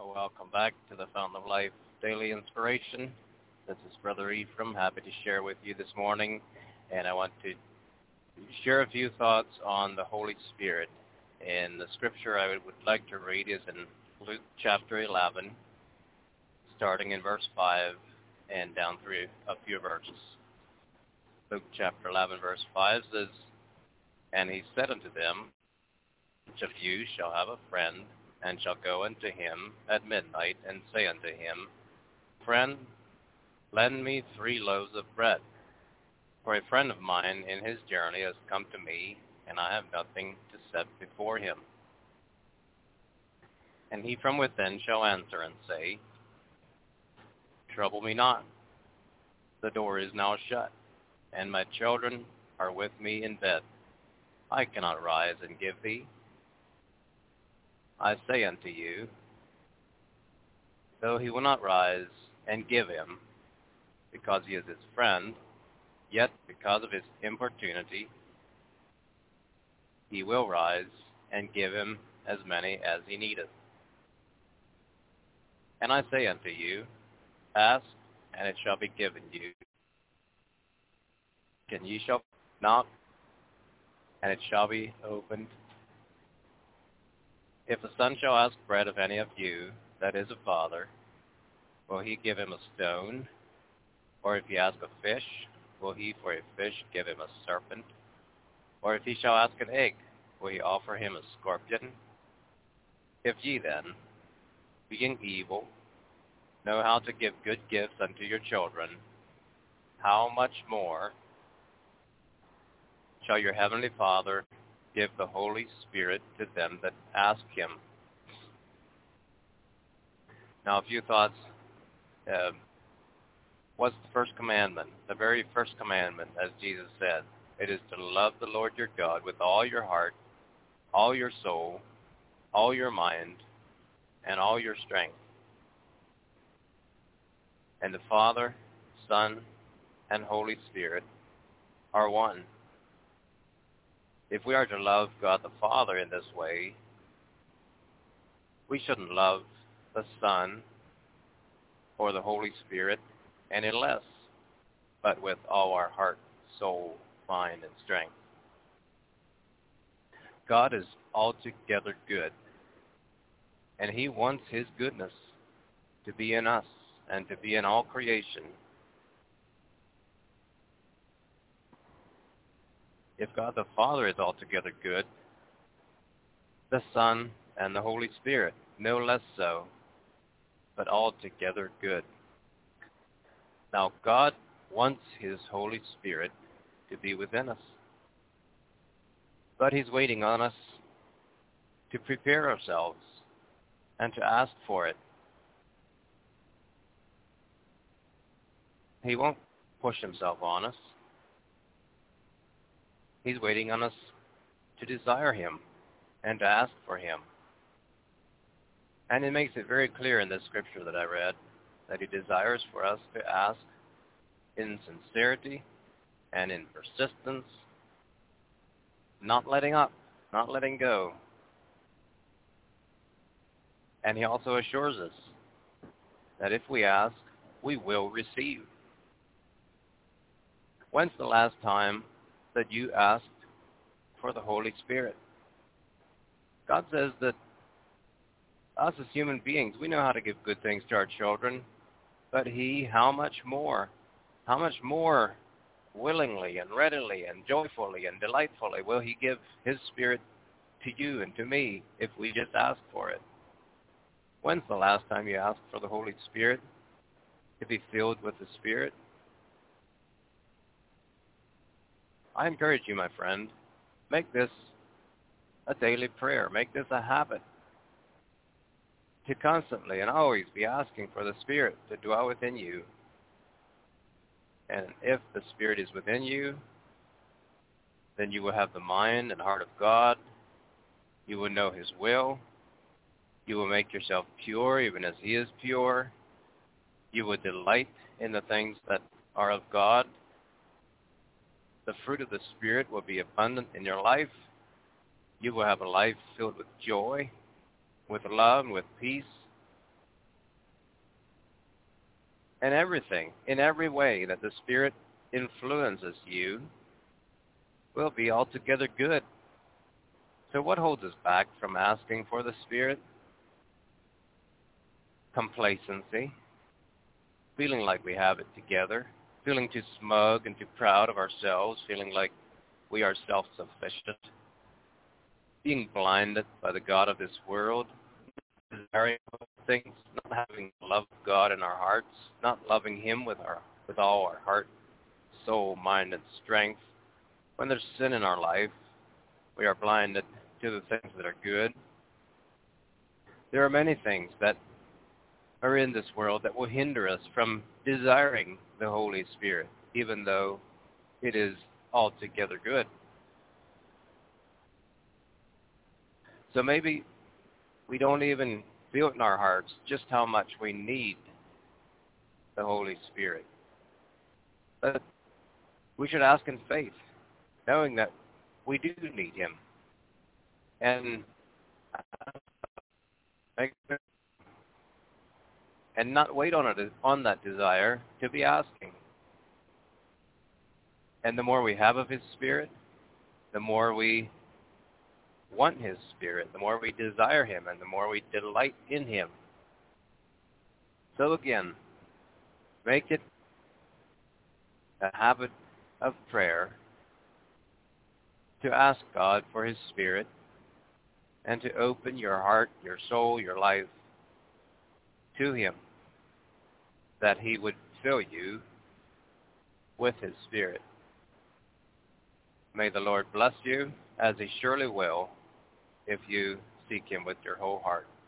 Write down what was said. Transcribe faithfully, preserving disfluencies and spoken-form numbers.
Well, welcome back to the Fountain of Life Daily Inspiration. This is Brother Ephraim, happy to share with you this morning, and I want to share a few thoughts on the Holy Spirit. And the scripture I would like to read is in Luke chapter eleven, starting in verse five and down through a few verses. Luke chapter eleven, verse five says, "And he said unto them, Which of you shall have a friend, and shall go unto him at midnight, and say unto him, Friend, lend me three loaves of bread. For a friend of mine in his journey has come to me, and I have nothing to set before him. And he from within shall answer and say, Trouble me not, the door is now shut, and my children are with me in bed. I cannot rise and give thee. I say unto you, though he will not rise and give him, because he is his friend, yet because of his importunity, he will rise and give him as many as he needeth. And I say unto you, Ask, and it shall be given you. And ye shall knock, and it shall be opened. If the son shall ask bread of any of you, that is a father, will he give him a stone? Or if he ask a fish, will he for a fish give him a serpent? Or if he shall ask an egg, will he offer him a scorpion? If ye then, being evil, know how to give good gifts unto your children, how much more shall your heavenly Father give the Holy Spirit to them that ask him?" Now, a few thoughts. Uh, what's the first commandment? The very first commandment, as Jesus said, it is to love the Lord your God with all your heart, all your soul, all your mind, and all your strength. And the Father, Son, and Holy Spirit are one. If we are to love God the Father in this way, we shouldn't love the Son or the Holy Spirit any less, but with all our heart, soul, mind, and strength. God is altogether good, and he wants his goodness to be in us and to be in all creation. If God the Father is altogether good, the Son and the Holy Spirit no less so, but altogether good. Now God wants his Holy Spirit to be within us, but he's waiting on us to prepare ourselves and to ask for it. He won't push himself on us. He's waiting on us to desire him and to ask for him. And it makes it very clear in this scripture that I read that he desires for us to ask in sincerity and in persistence, not letting up, not letting go. And he also assures us that if we ask, we will receive. When's the last time that you asked for the Holy Spirit? God says that us as human beings, we know how to give good things to our children, but he, how much more, how much more willingly and readily and joyfully and delightfully will he give his Spirit to you and to me if we just ask for it? When's the last time you asked for the Holy Spirit to be filled with the Spirit? I encourage you, my friend, make this a daily prayer. Make this a habit to constantly and always be asking for the Spirit to dwell within you. And if the Spirit is within you, then you will have the mind and heart of God. You will know his will. You will make yourself pure even as he is pure. You will delight in the things that are of God. The fruit of the Spirit will be abundant in your life. You will have a life filled with joy, with love, and with peace. and everything, in every way that the Spirit influences you, will be altogether good. So what holds us back from asking for the Spirit? Complacency, feeling like we have it together, feeling too smug and too proud of ourselves, feeling like we are self-sufficient, being blinded by the God of this world, desiring things, not having the love of God in our hearts, not loving Him with our with all our heart, soul, mind, and strength. When there's sin in our life, we are blinded to the things that are good. There are many things that are in this world that will hinder us from desiring the Holy Spirit, even though it is altogether good. So maybe we don't even feel it in our hearts just how much we need the Holy Spirit. But we should ask in faith, knowing that we do need Him. And and not wait on it on that desire to be asking. And the more we have of His Spirit, the more we want His Spirit, the more we desire Him, and the more we delight in Him. So again, make it a habit of prayer to ask God for His Spirit and to open your heart, your soul, your life to Him, that He would fill you with His Spirit. May the Lord bless you, as He surely will, if you seek Him with your whole heart.